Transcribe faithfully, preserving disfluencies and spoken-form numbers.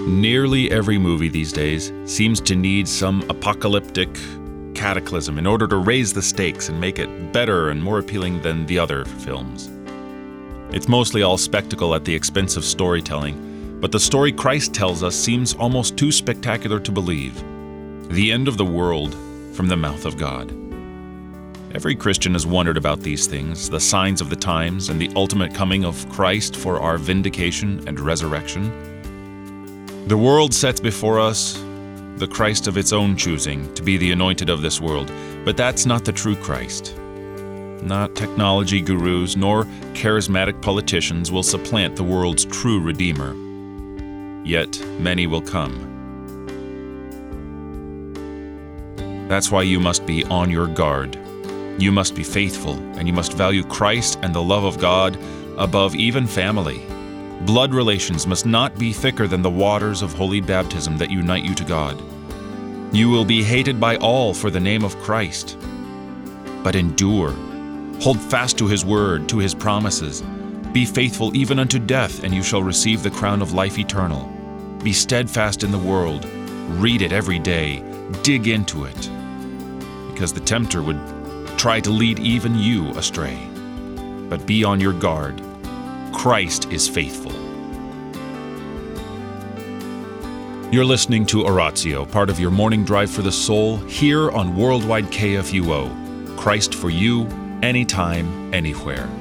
Nearly every movie these days seems to need some apocalyptic cataclysm in order to raise the stakes and make it better and more appealing than the other films. It's mostly all spectacle at the expense of storytelling, but the story Christ tells us seems almost too spectacular to believe. The end of the world from the mouth of God. Every Christian has wondered about these things, the signs of the times, and the ultimate coming of Christ for our vindication and resurrection. The world sets before us the Christ of its own choosing to be the anointed of this world, but that's not the true Christ. Not technology gurus nor charismatic politicians will supplant the world's true Redeemer. Yet many will come. That's why you must be on your guard. You must be faithful, and you must value Christ and the love of God above even family. Blood relations must not be thicker than the waters of holy baptism that unite you to God. You will be hated by all for the name of Christ. But endure. Hold fast to His word, to His promises. Be faithful even unto death, and you shall receive the crown of life eternal. Be steadfast in the world. Read it every day. Dig into it. Because the tempter would try to lead even you astray. But be on your guard. Christ is faithful. You're listening to Oratio, part of your morning drive for the soul, here on Worldwide K F U O. Christ for you, anytime, anywhere.